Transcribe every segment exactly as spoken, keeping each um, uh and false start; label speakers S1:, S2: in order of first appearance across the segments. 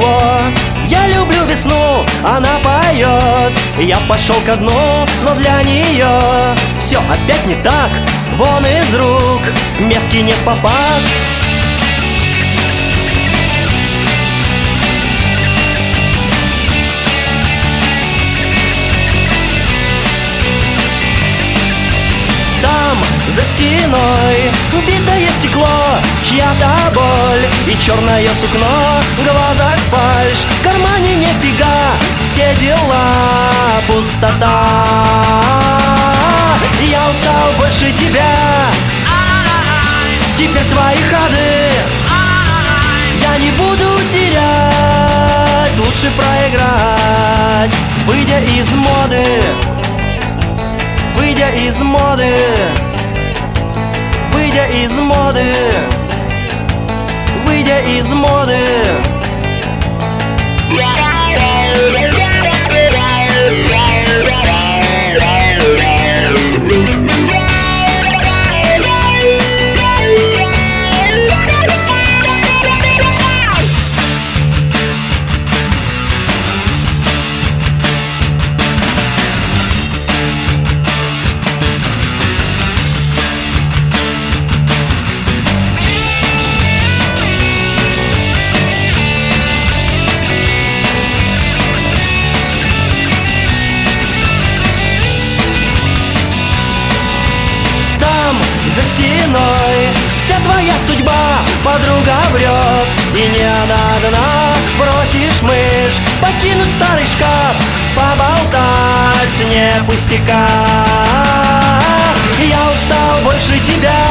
S1: тепло. Я люблю весну, она поет. Я пошел ко дну, но для нее все опять не так. Вон из рук метки не в попад. Там, за стеной, битое стекло, чья-то боль и черное сукно. В глазах фальшь, в кармане нифига, все дела пустота. Я устал больше тебя, теперь твои ходы я не буду терять. Лучше проиграть, выйдя из моды. Выйдя из моды, выйдя из моды, выйдя из моды. За стеной вся твоя судьба, подруга врет, и не она одна. Бросишь мышь, покинуть старый шкаф, поболтать не пустяка. Я устал больше тебя,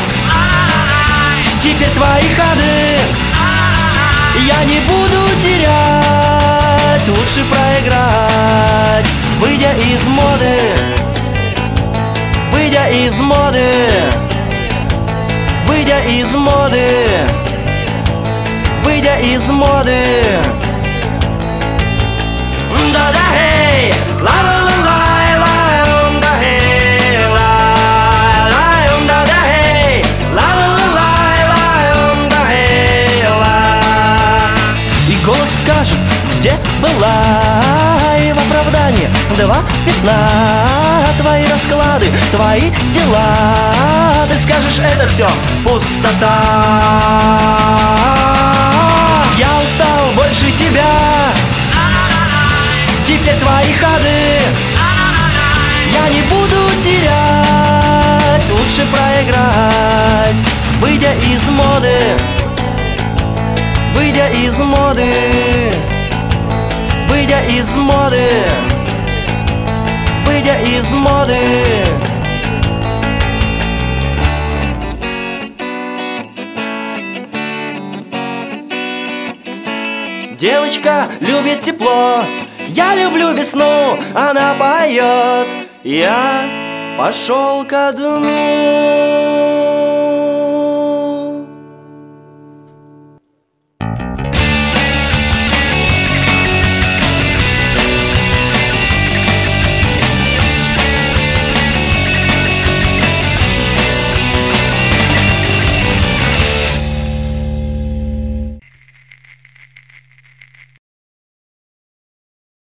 S1: теперь твои ходы я не буду терять. Лучше проиграть, выйдя из моды. Выйдя из моды, выйдя из моды, выйдя из моды. Да-да, хей, ла-ла-ла-лай, лай, да хей, лай, да-да, хей, ла-ла-ла-лай, лай, да хей, лай. И голос скажет, где была, и в оправдании два пятна. Твои расклады, твои дела, ты скажешь, это все пустота. Я устал больше тебя, теперь твои ходы я не буду терять. Лучше проиграть, выйдя из моды. Выйдя из моды, выйдя из моды, выйдя из моды. Девочка любит тепло, я люблю весну, она поет. Я пошел ко дну.